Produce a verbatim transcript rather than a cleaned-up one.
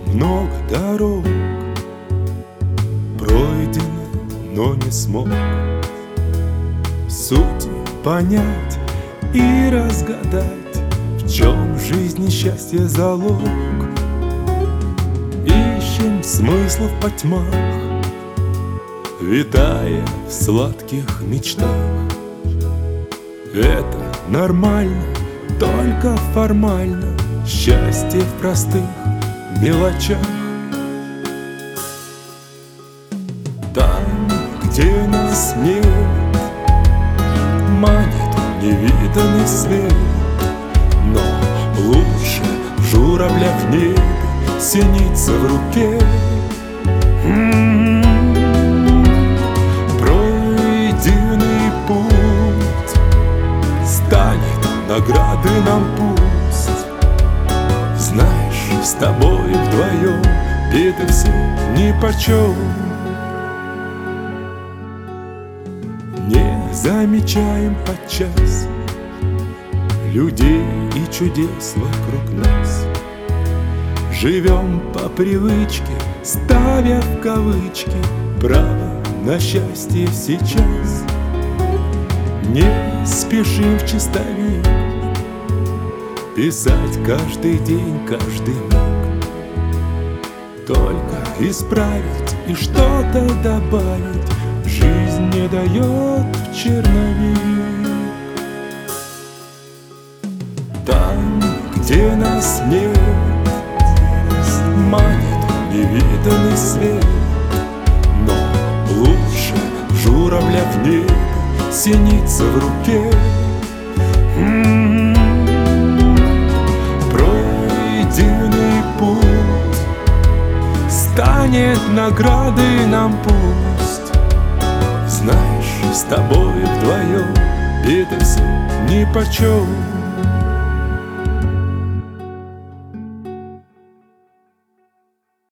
много дорог пройдено, но не смог сути понять и разгадать, в чем в жизни счастье залог. Ищем смыслов по тьмах, витая в сладких мечтах. Это нормально, только формально, счастье в простых мелочах. Там, где нас нет, манит невиданный свет, но лучше журавля в небе, синица в руке. М-м-м. Пройденный путь станет награды нам пусть. Знаешь, с тобой вдвоем беды все нипочем. Не замечаем подчас людей и чудес вокруг нас. Живем по привычке, ставя в кавычки право на счастье сейчас. Не спешим в чистовик писать каждый день, каждый миг. Только исправить и что-то добавить жизнь не дает в черновик. Там, где нас нет, манит невиданный свет, но лучше журавля в небе, синица в руке. М-м-м. Пройденный путь станет наградой нам пусть. Знаешь, с тобой вдвоем беды все нипочем.